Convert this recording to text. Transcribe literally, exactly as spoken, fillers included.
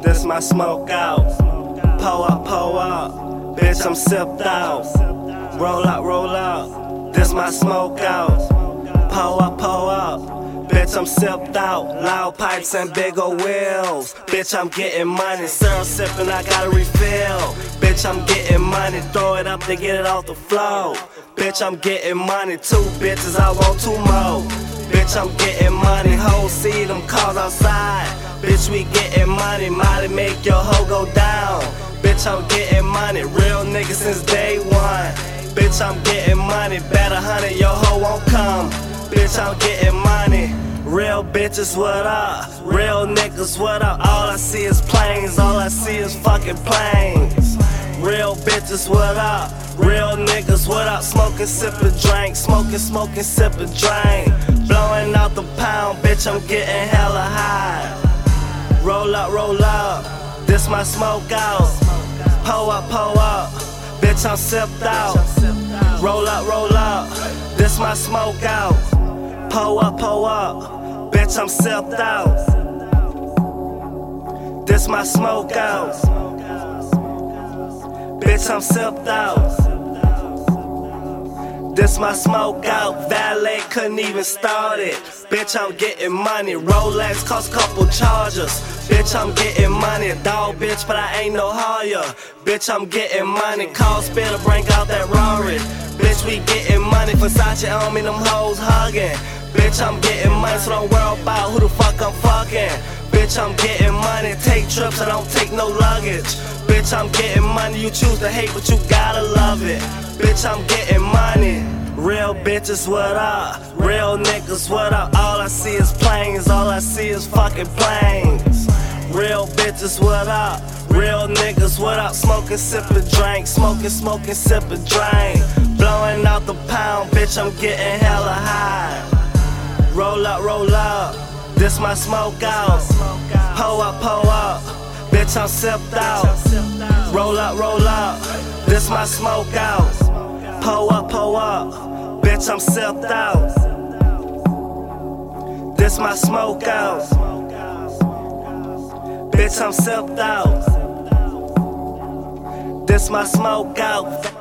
This my smoke out. Pull up, pull up. Bitch, I'm sipped out. Roll up, roll up. This my smoke out. Pull up, pull up. Bitch, I'm sipped out. Loud pipes and big old wheels. Bitch, I'm getting money. Syrup sipping, I gotta refill. Bitch, I'm getting money. Throw it up to get it off the floor. Bitch, I'm getting money. Two bitches, I want two more. Bitch, I'm getting money. Hoes see them cars outside. Bitch, we getting money. Molly make your hoe go down. Bitch, I'm getting money. Real nigga since day one. Bitch, I'm getting money. Bet a hundred your hoe won't come. Bitch, I'm getting money. Real bitches, what up? Real niggas, what up? All I see is planes. All I see is fucking planes. Real bitches, what up? Real niggas, what up? Smoking, sipping, drink. Smoking, smoking, sipping, drink. Blowing out the pound, bitch, I'm getting hella high. Roll up, roll up. This my smoke out. Pull up, pull up. Bitch, I'm sipped out. Roll up, roll up. This my smoke out. Pull up, pull up. Bitch, I'm sipped out. This my smoke out. Bitch, I'm sipped out. This my smoke out. Valet couldn't even start it. Bitch, I'm getting money. Rolex cost couple chargers. Bitch, I'm getting money. Dog bitch, but I ain't no hire. Bitch, I'm getting money. Call Spitter, bring out that Rory. Bitch, we getting money. Versace on me, them hoes hugging. Bitch, I'm getting money, so don't worry about who the fuck I'm fucking. Bitch, I'm getting money. Take trips, I don't take no luggage. Bitch, I'm getting money. You choose to hate, but you gotta love it. Bitch, I'm getting money. Real bitches, what up? Real niggas, what up? All I see is planes. All I see is fucking planes. Real bitches, what up? Real niggas, what up? Smoking, sipping, drink. Smoking, smoking, sipping, drink. Blowing out the pound, bitch, I'm getting hella high. Roll up, roll up. This my smoke out. Pull up, pull up. Bitch, I'm sipped out. Roll up, roll up. This my smoke out. Pull up, pull up. Bitch, I'm sipped out. This my smoke out. Bitch, I'm sipped out. This my smoke out.